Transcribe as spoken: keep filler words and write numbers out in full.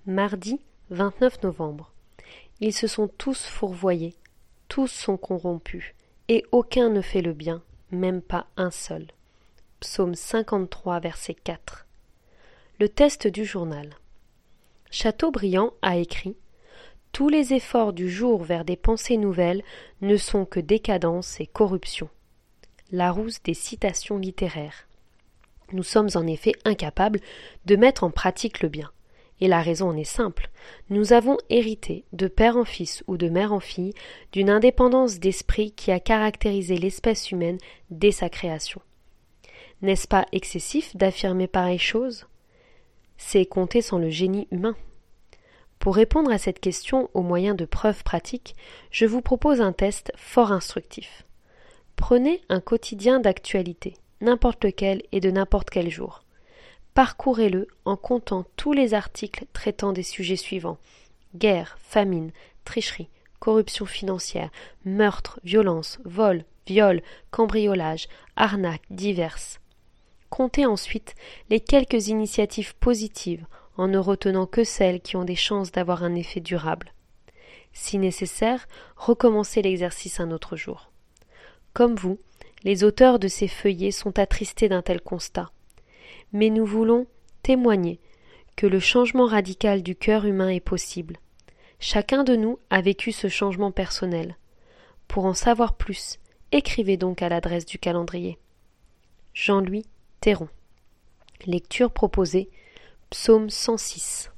Mardi vingt-neuf novembre. Ils se sont tous fourvoyés, tous sont corrompus, et aucun ne fait le bien, même pas un seul. Psaume cinquante-trois, verset quatre. Le test du journal. Chateaubriand a écrit « Tous les efforts du jour vers des pensées nouvelles ne sont que décadence et corruption. » Larousse des citations littéraires. Nous sommes en effet incapables de mettre en pratique le bien. Et la raison en est simple. Nous avons hérité, de père en fils ou de mère en fille, d'une indépendance d'esprit qui a caractérisé l'espèce humaine dès sa création. N'est-ce pas excessif d'affirmer pareille chose ? C'est compter sans le génie humain. Pour répondre à cette question au moyen de preuves pratiques, je vous propose un test fort instructif. Prenez un quotidien d'actualité, n'importe lequel et de n'importe quel jour. Parcourez-le en comptant tous les articles traitant des sujets suivants: guerre, famine, tricherie, corruption financière, meurtre, violence, vol, viol, cambriolage, arnaques diverses. Comptez ensuite les quelques initiatives positives en ne retenant que celles qui ont des chances d'avoir un effet durable. Si nécessaire, recommencez l'exercice un autre jour. Comme vous, les auteurs de ces feuillets sont attristés d'un tel constat. Mais nous voulons témoigner que le changement radical du cœur humain est possible. Chacun de nous a vécu ce changement personnel. Pour en savoir plus, écrivez donc à l'adresse du calendrier. Jean-Louis Théron. Lecture proposée, Psaume cent six.